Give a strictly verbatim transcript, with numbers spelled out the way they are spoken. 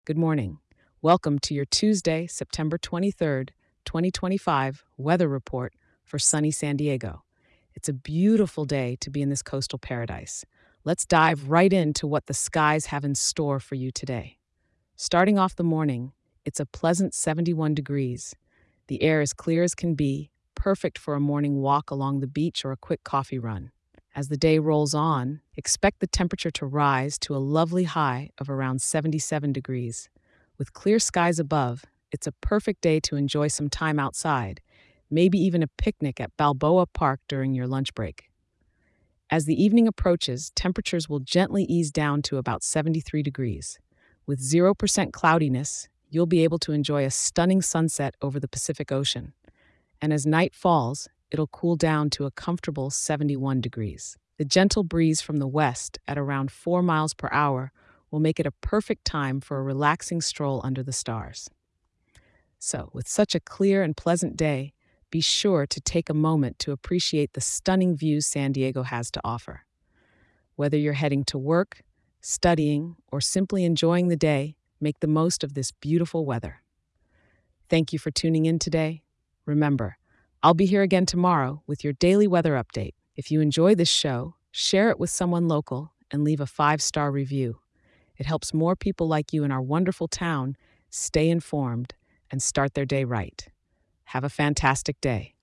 Good morning. Welcome to your Tuesday, September twenty-third, twenty twenty-five weather report for sunny San Diego. It's a beautiful day to be in this coastal paradise. Let's dive right into what the skies have in store for you today. Starting off the morning, it's a pleasant seventy-one degrees. The air is clear as can be, perfect for a morning walk along the beach or a quick coffee run. As the day rolls on, expect the temperature to rise to a lovely high of around seventy-seven degrees. With clear skies above, it's a perfect day to enjoy some time outside, maybe even a picnic at Balboa Park during your lunch break. As the evening approaches, temperatures will gently ease down to about seventy-three degrees. With zero percent cloudiness, you'll be able to enjoy a stunning sunset over the Pacific Ocean. And as night falls, it'll cool down to a comfortable seventy-one degrees. The gentle breeze from the west at around four miles per hour will make it a perfect time for a relaxing stroll under the stars. So, with such a clear and pleasant day, be sure to take a moment to appreciate the stunning views San Diego has to offer. Whether you're heading to work, studying, or simply enjoying the day, make the most of this beautiful weather. Thank you for tuning in today. Remember, I'll be here again tomorrow with your daily weather update. If you enjoy this show, share it with someone local and leave a five-star review. It helps more people like you in our wonderful town stay informed and start their day right. Have a fantastic day.